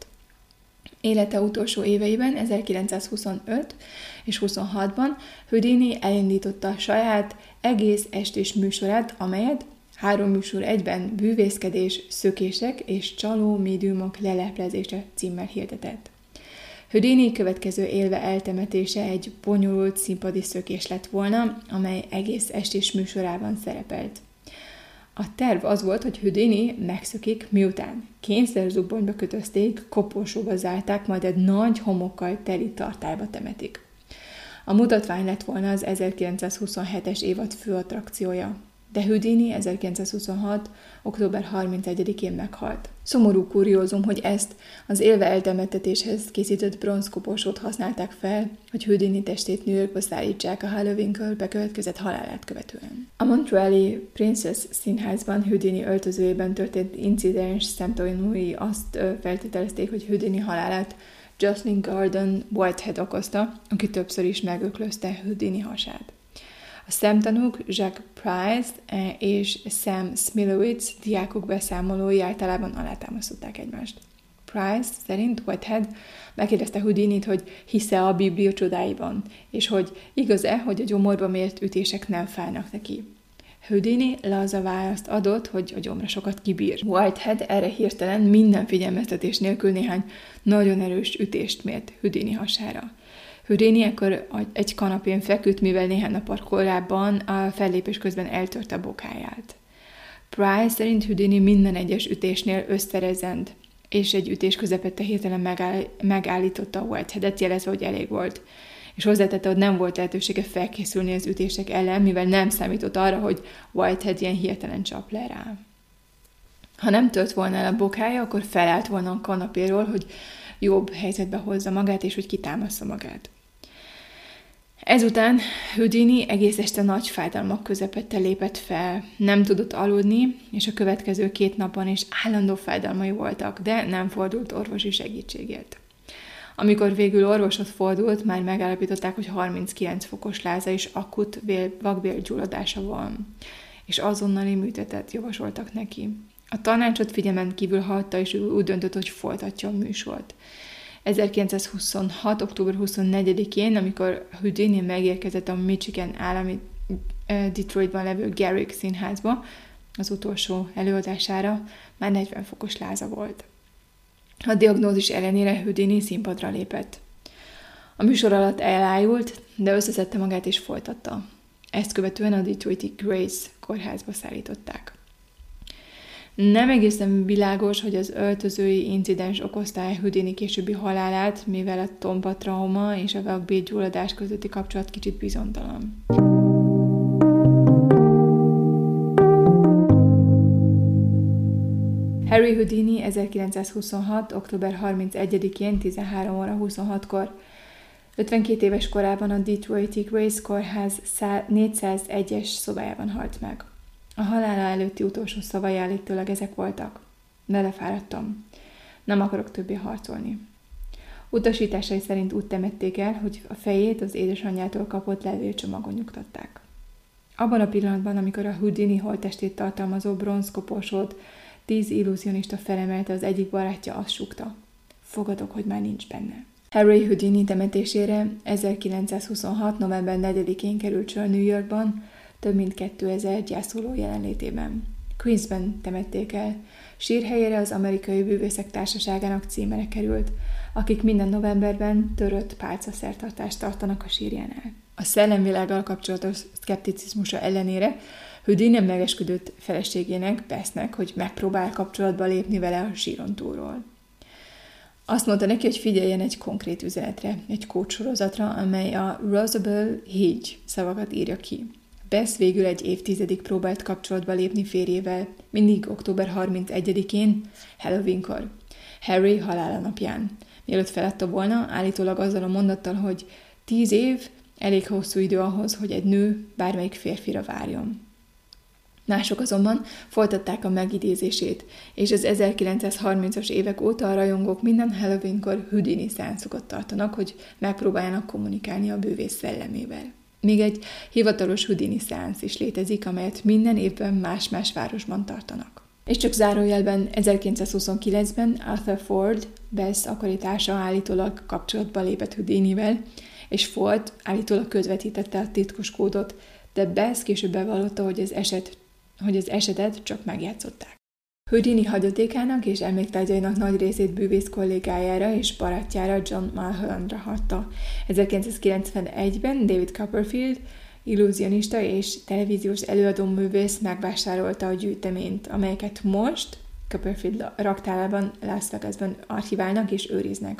Élete utolsó éveiben, ezerkilencszázhuszonöt és huszonhatban Houdini elindította a saját egész estés műsorát, amelyet három műsor egyben bűvészkedés, szökések és csaló médiumok leleplezése címmel hirdetett. Houdini következő élve eltemetése egy bonyolult színpadi szökés lett volna, amely egész estés műsorában szerepelt. A terv az volt, hogy Houdini megszökik, miután kényszerzubbonyba kötözték, koporsóba zárták, majd egy nagy homokkal teli tartályba temetik. A mutatvány lett volna az ezerkilencszázhuszonhetes évad fő attrakciója, de Houdini ezerkilencszázhuszonhat. október harmincegyedikén meghalt. Szomorú kuriózum, hogy ezt az élve eltemettetéshez készített bronzkoporsót használták fel, hogy Houdini testét New Yorkba szállítsák a Halloween-kől bekövetkezett halálát követően. A Montreali Princess Színházban Houdini öltözőjében történt incidens szemtanúi azt feltételezték, hogy Houdini halálát Jocelyn Gordon Whitehead okozta, aki többször is megöklözte Houdini hasát. A szemtanúk Jacques Price és Sam Smilowitz diákok beszámolói általában alátámasztották egymást. Price szerint Whitehead megkérdezte Houdinit, hogy hisze a Biblia csodáiban, és hogy igaz-e, hogy a gyomorba mért ütések nem fájnak neki. Houdini laza választ adott, hogy a gyomra sokat kibír. Whitehead erre hirtelen minden figyelmeztetés nélkül néhány nagyon erős ütést mért Houdini hasára. Houdini ekkor egy kanapén feküdt, mivel néhány nappal korábban a fellépés közben eltörte a bokáját. Price szerint Houdini minden egyes ütésnél összerezent, és egy ütés közepette hirtelen megáll, megállította Whiteheadet, jelezve, hogy elég volt. És hozzátette, hogy nem volt lehetősége felkészülni az ütések ellen, mivel nem számított arra, hogy Whitehead ilyen hirtelen csap le rá. Ha nem tört volna el a bokája, akkor felállt volna a kanapéról, hogy jobb helyzetbe hozza magát, és hogy kitámassza magát. Ezután Houdini egész este nagy fájdalmak közepette lépett fel, nem tudott aludni, és a következő két napban is állandó fájdalmai voltak, de nem fordult orvosi segítségért. Amikor végül orvoshoz fordult, már megállapították, hogy harminckilenc fokos láza és akut vakbélgyulladása van, és azonnali műtétet javasoltak neki. A tanácsot figyelmen kívül hagyta, és úgy döntött, hogy folytatja a műsort. ezerkilencszázhuszonhat. október huszonnegyedikén, amikor Houdini megérkezett a Michigan állami Detroitban levő Garrick színházba, az utolsó előadására, már negyven fokos láza volt. A diagnózis ellenére Houdini színpadra lépett. A műsor alatt elájult, de összeszedte magát és folytatta. Ezt követően a Detroiti Grace kórházba szállították. Nem egészen világos, hogy az öltözői incidens okozta-e Houdini későbbi halálát, mivel a tompa trauma és a vakbélgyulladás közötti kapcsolat kicsit bizonytalan. Harry Houdini ezerkilencszázhuszonhat. október harmincegyedikén tizenhárom óra huszonhatkor ötvenkét éves korában a Detroiti Grace kórház négyszázegyes szobájában halt meg. A halála előtti utolsó szavai állítólag ezek voltak. Belefáradtam. Nem akarok többé harcolni. Utasításai szerint úgy temették el, hogy a fejét az édesanyjától kapott levélcsomagon nyugtatták. Abban a pillanatban, amikor a Houdini holttestét tartalmazó bronzkoporsót tíz illúzionista felemelte, az egyik barátja azt súgta. Fogadok, hogy már nincs benne. Harry Houdini temetésére ezerkilencszázhuszonhat. november negyedikén került sor New Yorkban, több mint kétezer gyászoló jelenlétében. Queensben temették el. Sírhelyére az Amerikai Bűvészek Társaságának címere került, akik minden novemberben törött pálcaszertartást tartanak a sírjánál. A szellemvilággal kapcsolatos szkepticizmusa ellenére Houdini megesküdött feleségének, Bessnek, hogy megpróbál kapcsolatba lépni vele a síron túlról. Azt mondta neki, hogy figyeljen egy konkrét üzenetre, egy kódsorozatra, amely a Rosabelle Higgy szavakat írja ki. Bess végül egy évtizedig próbált kapcsolatba lépni férjével, mindig október harmincegyedikén, Halloweenkor, Harry halála napján. Mielőtt feladta volna, állítólag azzal a mondattal, hogy tíz év elég hosszú idő ahhoz, hogy egy nő bármelyik férfira várjon. Mások azonban folytatták a megidézését, és az ezerkilencszázharmincas évek óta a rajongók minden Halloweenkor Houdini szeánszokat tartanak, hogy megpróbáljanak kommunikálni a bűvész szellemével. Még egy hivatalos Houdini szeánsz is létezik, amelyet minden évben más-más városban tartanak. És csak zárójelben ezerkilencszázhuszonkilencben Arthur Ford, Bess akkori társa állítólag kapcsolatba lépett Houdinivel, és Ford állítólag közvetítette a titkos kódot, de Bess később bevallotta, hogy az, eset, hogy az esetet csak megjátszották. Houdini hagyatékának és emléktárgyainak nagy részét bűvész kollégájára és barátjára John Mulhollandra hagyta. ezerkilencszázkilencvenegyben David Copperfield, illúzionista és televíziós előadó-művész megvásárolta a gyűjteményt, amelyeket most Copperfield raktárában Las Vegasban archiválnak és őriznek.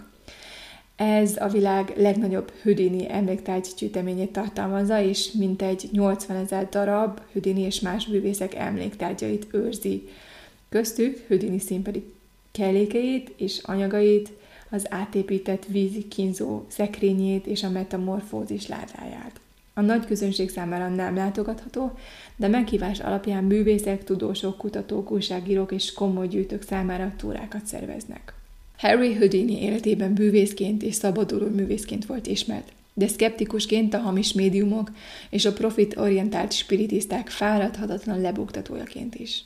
Ez a világ legnagyobb Houdini emléktárgy gyűjteményét tartalmazza, és mintegy nyolcvanezer darab Houdini és más bűvészek emléktárgyait őrzi. Köztük Houdini színpadi kellékeit és anyagait, az átépített vízi kínzó szekrényét és a metamorfózis ládáját. A nagy közönség számára nem látogatható, de meghívás alapján bűvészek, tudósok, kutatók, újságírók és komoly gyűjtők számára túrákat szerveznek. Harry Houdini életében bűvészként és szabaduló művészként volt ismert, de szkeptikusként a hamis médiumok és a profit-orientált spiritisták fáradhatatlan lebuktatójaként is.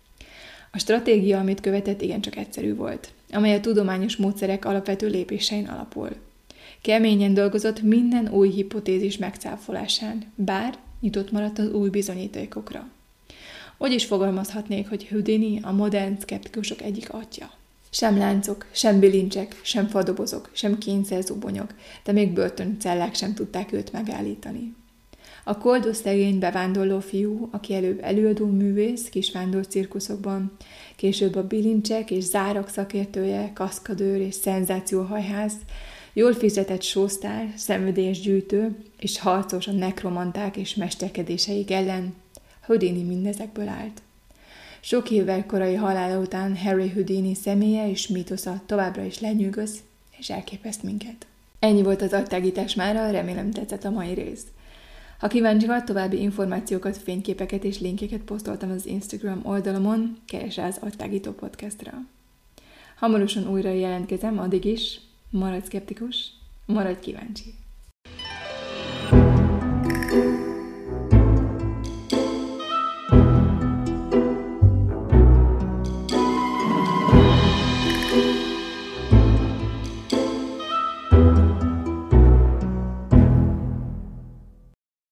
A stratégia, amit követett, igencsak egyszerű volt, amely a tudományos módszerek alapvető lépésein alapul. Keményen dolgozott minden új hipotézis megcáfolásán, bár nyitott maradt az új bizonyítékokra. Úgy is fogalmazhatnék, hogy Houdini a modern szkeptikusok egyik atya. Sem láncok, sem bilincsek, sem fadobozok, sem kényszerzubonyok, de még börtöncellák sem tudták őt megállítani. A koldos szegény bevándorló fiú, aki előbb előadó művész kisvándor cirkuszokban, később a bilincsek és zárak szakértője, kaszkadőr és szenzációhajház, jól fizetett sósztár, szenvedélyes gyűjtő és harcos a nekromanták és mesterkedéseik ellen, Houdini mindezekből állt. Sok évvel korai halála után Harry Houdini személye és mítosza továbbra is lenyűgöz és elképeszt minket. Ennyi volt az agytágítás mára, remélem tetszett a mai rész. Ha kíváncsi vagy, további információkat, fényképeket és linkeket posztoltam az Instagram oldalamon, keresd rá az Agytágító podcastra. Hamarosan újra jelentkezem, addig is maradj szkeptikus, maradj kíváncsi!